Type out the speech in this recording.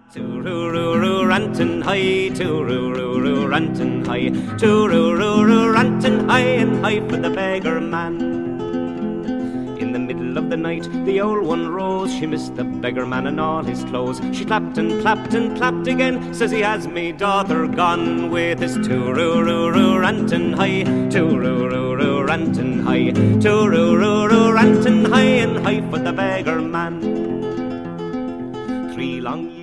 Tooroo rantin' high, tooroo rantin' high, tooroo rantin' high and high for the beggar man. In the middle of the night, the old one rose. She missed the beggar man and all his clothes. She clapped and clapped and clapped again. Says he has me daughter gone with his tooroo rantin' high, tooroo rantin' high, tooroo rantin' high and high for the beggar man. 3 long